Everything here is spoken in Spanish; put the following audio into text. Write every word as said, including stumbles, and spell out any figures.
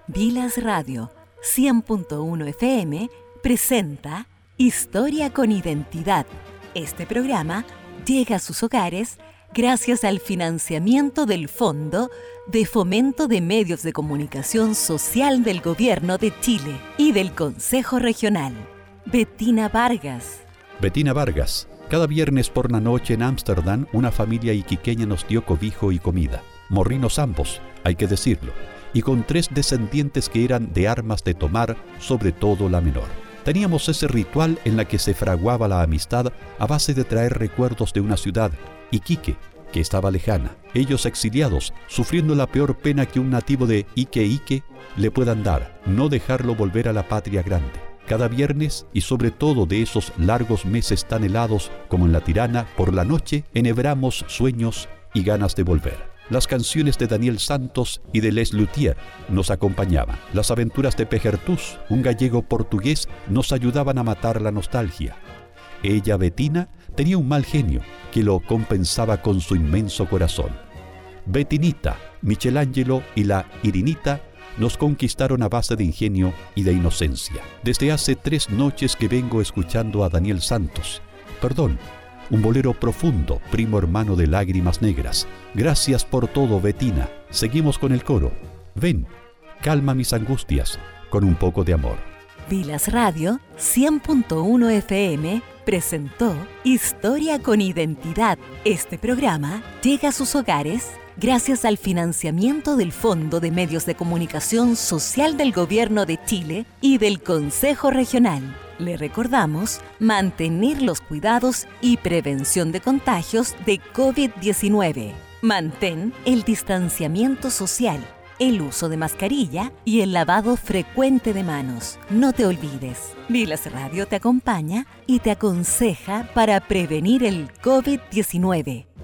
Vilas Radio cien punto uno F M presenta Historia con Identidad. Este programa llega a sus hogares gracias al financiamiento del Fondo de Fomento de Medios de Comunicación Social del Gobierno de Chile y del Consejo Regional. Bettina Vargas. Bettina Vargas. Cada viernes por la noche en Ámsterdam, una familia iquiqueña nos dio cobijo y comida. Morrinos ambos, hay que decirlo, y con tres descendientes que eran de armas de tomar, sobre todo la menor. Teníamos ese ritual en la que se fraguaba la amistad a base de traer recuerdos de una ciudad, Iquique, que estaba lejana. Ellos exiliados, sufriendo la peor pena que un nativo de Ique Ique le puedan dar, no dejarlo volver a la patria grande. Cada viernes, y sobre todo de esos largos meses tan helados como en la Tirana, por la noche enhebramos sueños y ganas de volver. Las canciones de Daniel Santos y de Les Luthiers nos acompañaban. Las aventuras de Pejertús, un gallego portugués, nos ayudaban a matar la nostalgia. Ella, Bettina, tenía un mal genio que lo compensaba con su inmenso corazón. Bettinita, Michelangelo y la Irinita nos conquistaron a base de ingenio y de inocencia. Desde hace tres noches que vengo escuchando a Daniel Santos. Perdón, un bolero profundo, primo hermano de Lágrimas Negras. Gracias por todo, Bettina. Seguimos con el coro. Ven, calma mis angustias con un poco de amor. Vilas Radio cien punto uno F M presentó Historia con Identidad. Este programa llega a sus hogares gracias al financiamiento del Fondo de Medios de Comunicación Social del Gobierno de Chile y del Consejo Regional. Le recordamos mantener los cuidados y prevención de contagios de COVID diecinueve. Mantén el distanciamiento social, el uso de mascarilla y el lavado frecuente de manos. No te olvides, Vilas Radio te acompaña y te aconseja para prevenir el COVID diecinueve.